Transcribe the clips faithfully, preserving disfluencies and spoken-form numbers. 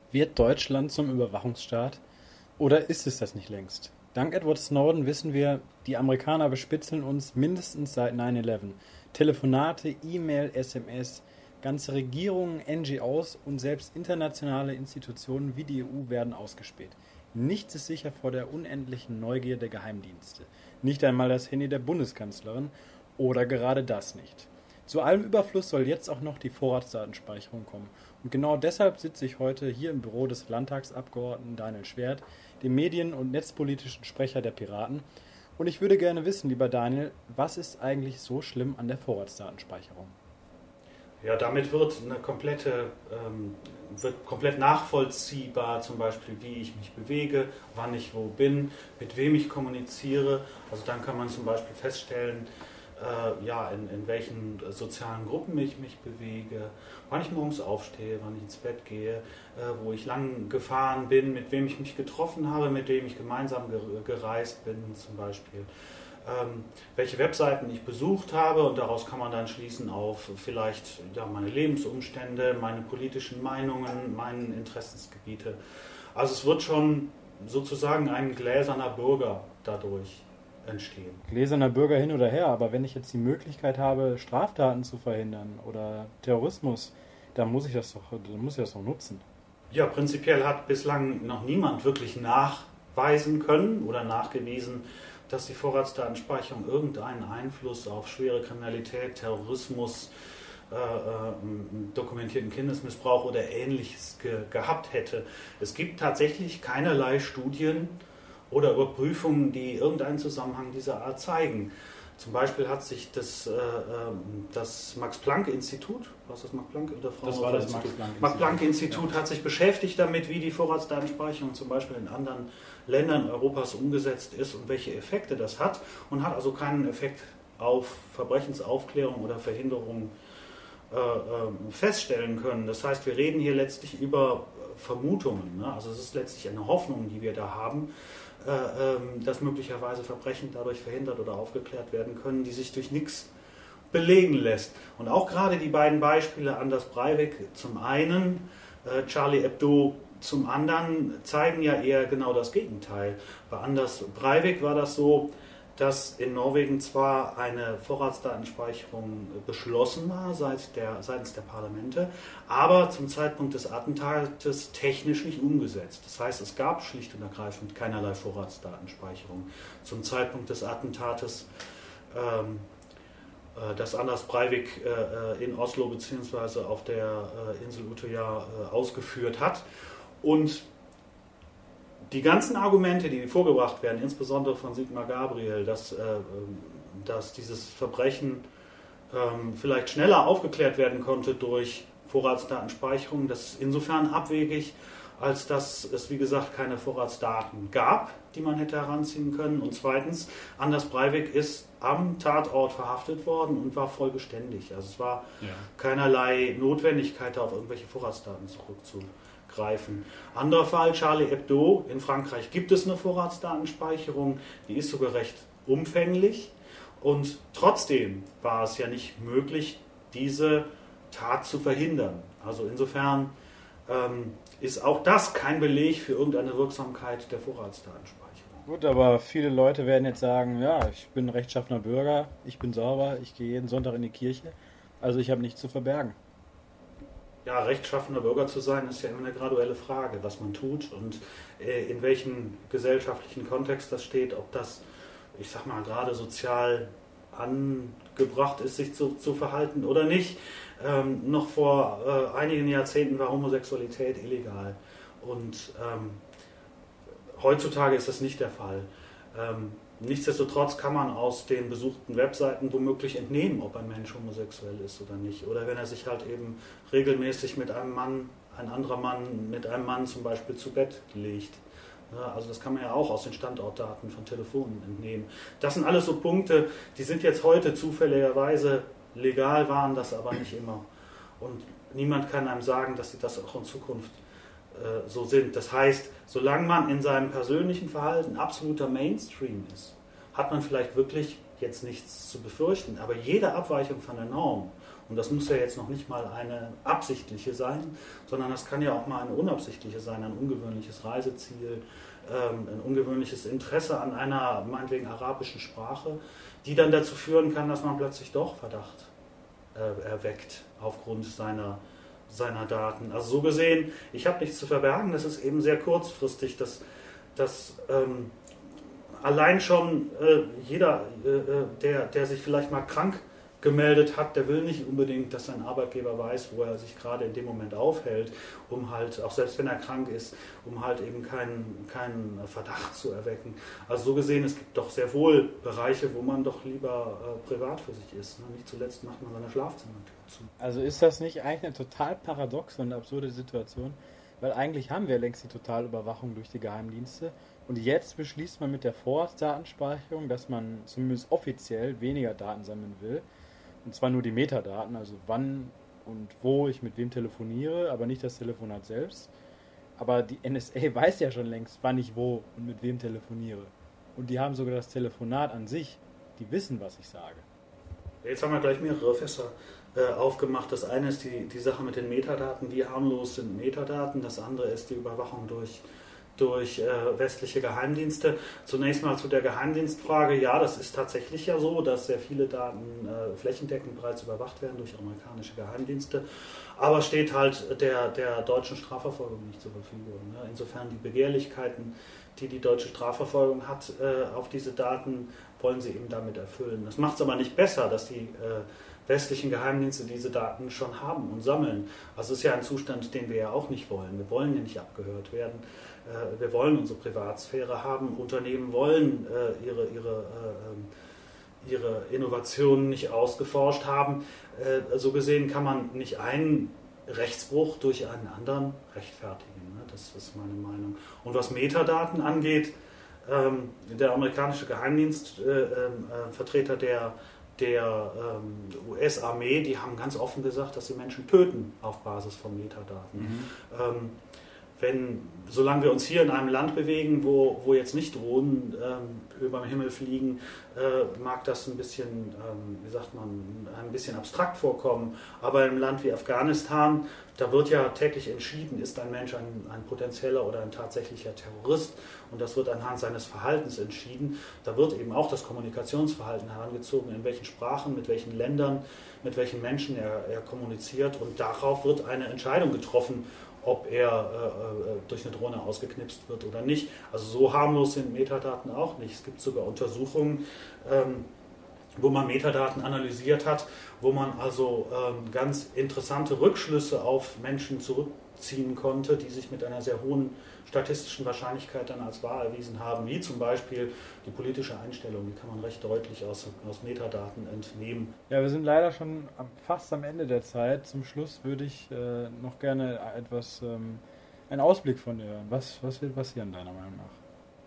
Wird Deutschland zum Überwachungsstaat oder ist es das nicht längst? Dank Edward Snowden wissen wir, die Amerikaner bespitzeln uns mindestens seit neun elf. Telefonate, E-Mail, S M S, ganze Regierungen, N G Os und selbst internationale Institutionen wie die E U werden ausgespäht. Nichts ist sicher vor der unendlichen Neugier der Geheimdienste. Nicht einmal das Handy der Bundeskanzlerin oder gerade das nicht. Zu allem Überfluss soll jetzt auch noch die Vorratsdatenspeicherung kommen. Und genau deshalb sitze ich heute hier im Büro des Landtagsabgeordneten Daniel Schwert, dem medien- und netzpolitischen Sprecher der Piraten. Und ich würde gerne wissen, lieber Daniel, was ist eigentlich so schlimm an der Vorratsdatenspeicherung? Ja, damit wird eine komplette, ähm, wird komplett nachvollziehbar, zum Beispiel, wie ich mich bewege, wann ich wo bin, mit wem ich kommuniziere. Also dann kann man zum Beispiel feststellen, äh, ja, in, in welchen sozialen Gruppen ich mich bewege, wann ich morgens aufstehe, wann ich ins Bett gehe, äh, wo ich lang gefahren bin, mit wem ich mich getroffen habe, mit wem ich gemeinsam gereist bin zum Beispiel. Ähm, welche Webseiten ich besucht habe, und daraus kann man dann schließen auf vielleicht ja, meine Lebensumstände, meine politischen Meinungen, meine Interessensgebiete. Also es wird schon sozusagen ein gläserner Bürger dadurch entstehen. Gläserner Bürger hin oder her, aber wenn ich jetzt die Möglichkeit habe, Straftaten zu verhindern oder Terrorismus, dann muss ich das doch, dann muss ich das doch nutzen. Ja, prinzipiell hat bislang noch niemand wirklich nachweisen können oder nachgewiesen, dass die Vorratsdatenspeicherung irgendeinen Einfluss auf schwere Kriminalität, Terrorismus, äh, äh, dokumentierten Kindesmissbrauch oder Ähnliches ge- gehabt hätte. Es gibt tatsächlich keinerlei Studien oder Überprüfungen, die irgendeinen Zusammenhang dieser Art zeigen. Zum Beispiel hat sich das, äh, das Max-Planck-Institut, was ist das Max-Planck oder Frau Das war das Max-Planck-Institut. Max-Planck-Institut hat sich beschäftigt damit, wie die Vorratsdatenspeicherung zum Beispiel in anderen Ländern Europas umgesetzt ist und welche Effekte das hat, und hat also keinen Effekt auf Verbrechensaufklärung oder Verhinderung äh, äh, feststellen können. Das heißt, wir reden hier letztlich über Vermutungen. Ne? Also es ist letztlich eine Hoffnung, die wir da haben, dass möglicherweise Verbrechen dadurch verhindert oder aufgeklärt werden können, die sich durch nichts belegen lässt. Und auch gerade die beiden Beispiele Anders Breivik zum einen, Charlie Hebdo zum anderen, zeigen ja eher genau das Gegenteil. Bei Anders Breivik war das so, dass in Norwegen zwar eine Vorratsdatenspeicherung beschlossen war seit der, seitens der Parlamente, aber zum Zeitpunkt des Attentates technisch nicht umgesetzt. Das heißt, es gab schlicht und ergreifend keinerlei Vorratsdatenspeicherung zum Zeitpunkt des Attentates, ähm, äh, das Anders Breivik äh, in Oslo bzw. auf der äh, Insel Utøya äh, ausgeführt hat. Und die ganzen Argumente, die vorgebracht werden, insbesondere von Sigmar Gabriel, dass, äh, dass dieses Verbrechen äh, vielleicht schneller aufgeklärt werden konnte durch Vorratsdatenspeicherung, das ist insofern abwegig, als dass es, wie gesagt, keine Vorratsdaten gab, die man hätte heranziehen können. Und zweitens, Anders Breivik ist am Tatort verhaftet worden und war voll geständig. Also es war ja keinerlei Notwendigkeit, auf irgendwelche Vorratsdaten zurückzugreifen. Greifen. Anderer Fall, Charlie Hebdo. In Frankreich gibt es eine Vorratsdatenspeicherung, die ist sogar recht umfänglich, und trotzdem war es ja nicht möglich, diese Tat zu verhindern. Also insofern ähm, ist auch das kein Beleg für irgendeine Wirksamkeit der Vorratsdatenspeicherung. Gut, aber viele Leute werden jetzt sagen, ja, ich bin ein rechtschaffener Bürger, ich bin sauber, ich gehe jeden Sonntag in die Kirche, also ich habe nichts zu verbergen. Ja, rechtschaffener Bürger zu sein, ist ja immer eine graduelle Frage, was man tut und äh, in welchem gesellschaftlichen Kontext das steht, ob das, ich sag mal, gerade sozial angebracht ist, sich zu, zu verhalten oder nicht. Ähm, noch vor äh, einigen Jahrzehnten war Homosexualität illegal, und ähm, heutzutage ist das nicht der Fall. Ähm, Nichtsdestotrotz kann man aus den besuchten Webseiten womöglich entnehmen, ob ein Mensch homosexuell ist oder nicht. Oder wenn er sich halt eben regelmäßig mit einem Mann, ein anderer Mann mit einem Mann zum Beispiel zu Bett legt. Ja, also das kann man ja auch aus den Standortdaten von Telefonen entnehmen. Das sind alles so Punkte, die sind jetzt heute zufälligerweise legal, waren das aber nicht immer. Und niemand kann einem sagen, dass sie das auch in Zukunft so sind. Das heißt, solange man in seinem persönlichen Verhalten absoluter Mainstream ist, hat man vielleicht wirklich jetzt nichts zu befürchten. Aber jede Abweichung von der Norm Und das muss ja jetzt noch nicht mal eine absichtliche sein, sondern das kann ja auch mal eine unabsichtliche sein, ein ungewöhnliches Reiseziel, ähm, ein ungewöhnliches Interesse an einer meinetwegen arabischen Sprache, die dann dazu führen kann, dass man plötzlich doch Verdacht äh, erweckt aufgrund seiner, seiner Daten. Also so gesehen, ich habe nichts zu verbergen, das ist eben sehr kurzfristig, dass, dass ähm, allein schon äh, jeder, äh, der, der sich vielleicht mal krank gemeldet hat, der will nicht unbedingt, dass sein Arbeitgeber weiß, wo er sich gerade in dem Moment aufhält, um halt, auch selbst wenn er krank ist, um halt eben keinen, keinen Verdacht zu erwecken. Also so gesehen, es gibt doch sehr wohl Bereiche, wo man doch lieber äh, privat für sich ist. Ne? Nicht zuletzt macht man seine Schlafzimmertür zu. Also ist das nicht eigentlich eine total paradoxe und absurde Situation? Weil eigentlich haben wir längst die Totalüberwachung durch die Geheimdienste und jetzt beschließt man mit der Vorratsdatenspeicherung, dass man zumindest offiziell weniger Daten sammeln will. Und zwar nur die Metadaten, also wann und wo ich mit wem telefoniere, aber nicht das Telefonat selbst. Aber die N S A weiß ja schon längst, wann ich wo und mit wem telefoniere. Und die haben sogar das Telefonat an sich. Die wissen, was ich sage. Jetzt haben wir gleich mehrere Fässer äh, aufgemacht. Das eine ist die, die Sache mit den Metadaten. Wie harmlos sind Metadaten? Das andere ist die Überwachung durch durch äh, westliche Geheimdienste. Zunächst mal zu der Geheimdienstfrage. Ja, das ist tatsächlich ja so, dass sehr viele Daten äh, flächendeckend bereits überwacht werden durch amerikanische Geheimdienste. Aber steht halt der, der deutschen Strafverfolgung nicht zur Verfügung. Ne? Insofern die Begehrlichkeiten, die die deutsche Strafverfolgung hat äh, auf diese Daten, wollen sie eben damit erfüllen. Das macht es aber nicht besser, dass die äh, westlichen Geheimdienste diese Daten schon haben und sammeln. Also es ist ja ein Zustand, den wir ja auch nicht wollen. Wir wollen ja nicht abgehört werden. Wir wollen unsere Privatsphäre haben. Unternehmen wollen äh, ihre, ihre, äh, ihre Innovationen nicht ausgeforscht haben. Äh, so gesehen kann man nicht einen Rechtsbruch durch einen anderen rechtfertigen. Ne? Das ist meine Meinung. Und was Metadaten angeht, ähm, der amerikanische Geheimdienst, äh, äh, Vertreter der der ähm, U S-Armee, die haben ganz offen gesagt, dass sie Menschen töten auf Basis von Metadaten. Mhm. Ähm, wenn, solange wir uns hier in einem Land bewegen, wo, wo jetzt nicht Drohnen ähm, über den Himmel fliegen, äh, mag das ein bisschen, ähm, wie sagt man, ein bisschen abstrakt vorkommen. Aber in einem Land wie Afghanistan, da wird ja täglich entschieden, ist ein Mensch ein, ein potenzieller oder ein tatsächlicher Terrorist. Und das wird anhand seines Verhaltens entschieden. Da wird eben auch das Kommunikationsverhalten herangezogen, in welchen Sprachen, mit welchen Ländern, mit welchen Menschen er, er kommuniziert. Und darauf wird eine Entscheidung getroffen, ob er äh, durch eine Drohne ausgeknipst wird oder nicht. Also so harmlos sind Metadaten auch nicht. Es gibt sogar Untersuchungen, ähm, wo man Metadaten analysiert hat, wo man also ähm, ganz interessante Rückschlüsse auf Menschen zurückziehen konnte, die sich mit einer sehr hohen statistischen Wahrscheinlichkeit dann als wahr erwiesen haben, wie zum Beispiel die politische Einstellung, die kann man recht deutlich aus, aus Metadaten entnehmen. Ja, wir sind leider schon fast am Ende der Zeit. Zum Schluss würde ich äh, noch gerne etwas, ähm, einen Ausblick von dir hören. Was, was wird passieren, deiner Meinung nach?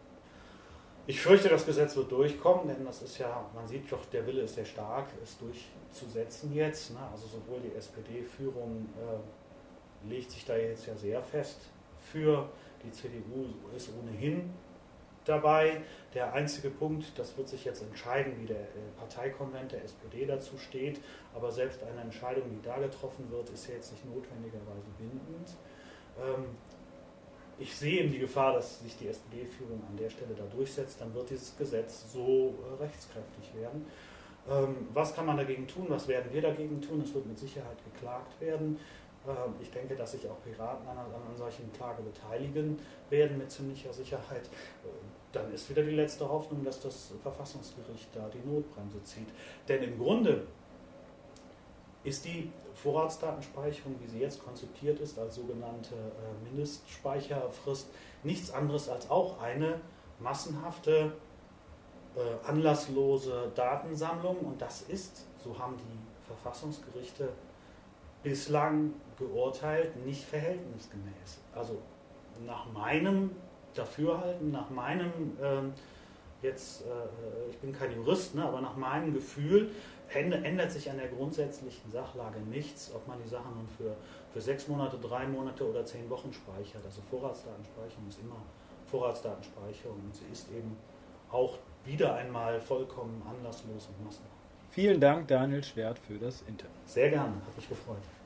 Ich fürchte, das Gesetz wird durchkommen, denn das ist ja, man sieht doch, der Wille ist sehr stark, es durchzusetzen jetzt. Ne? Also sowohl die S P D-Führung äh, legt sich da jetzt ja sehr fest für. Die C D U ist ohnehin dabei. Der einzige Punkt, das wird sich jetzt entscheiden, wie der Parteikonvent der S P D dazu steht. Aber selbst eine Entscheidung, die da getroffen wird, ist ja jetzt nicht notwendigerweise bindend. Ähm, ich sehe eben die Gefahr, dass sich die S P D-Führung an der Stelle da durchsetzt. Dann wird dieses Gesetz so äh, rechtskräftig werden. Ähm, was kann man dagegen tun? Was werden wir dagegen tun? Es wird mit Sicherheit geklagt werden. Ich denke, dass sich auch Piraten an einer solchen Klage beteiligen werden mit ziemlicher Sicherheit. Dann ist wieder die letzte Hoffnung, dass das Verfassungsgericht da die Notbremse zieht. Denn im Grunde ist die Vorratsdatenspeicherung, wie sie jetzt konzipiert ist, als sogenannte Mindestspeicherfrist, nichts anderes als auch eine massenhafte, anlasslose Datensammlung. Und das ist, so haben die Verfassungsgerichte bislang geurteilt, nicht verhältnisgemäß. Also nach meinem Dafürhalten, nach meinem, ähm, jetzt, äh, ich bin kein Jurist, ne, aber nach meinem Gefühl ändert sich an der grundsätzlichen Sachlage nichts, ob man die Sachen nun für, für sechs Monate, drei Monate oder zehn Wochen speichert. Also Vorratsdatenspeicherung ist immer Vorratsdatenspeicherung und sie ist eben auch wieder einmal vollkommen anlasslos und massenhaft. Vielen Dank, Daniel Schwert, für das Interview. Sehr gerne, hat mich gefreut.